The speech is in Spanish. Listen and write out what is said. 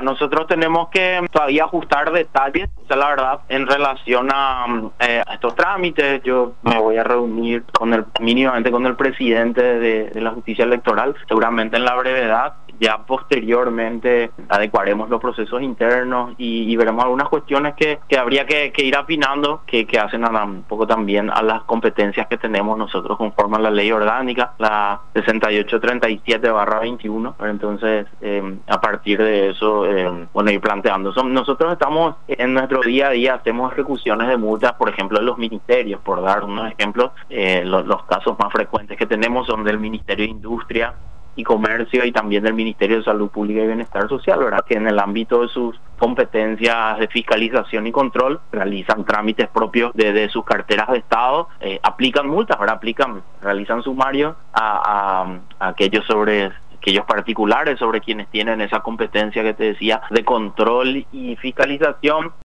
Nosotros tenemos que todavía ajustar detalles, la verdad, en relación a estos trámites. Yo me voy a reunir mínimamente con el presidente de la justicia electoral, seguramente en la brevedad. Ya posteriormente adecuaremos los procesos internos y veremos algunas cuestiones que habría que ir afinando, que hacen un poco también a las competencias que tenemos nosotros conforme a la ley orgánica, la 6837/21. Entonces, a partir de eso, ir planteando. Nosotros estamos en nuestro día a día, hacemos ejecuciones de multas, por ejemplo, de los ministerios, por dar unos ejemplos. Los casos más frecuentes que tenemos son del Ministerio de Industria y Comercio y también del Ministerio de Salud Pública y Bienestar Social, ¿verdad? Que en el ámbito de sus competencias de fiscalización y control realizan trámites propios de sus carteras de Estado, aplican multas, ¿verdad? Realizan sumarios a aquellos particulares sobre quienes tienen esa competencia que te decía de control y fiscalización.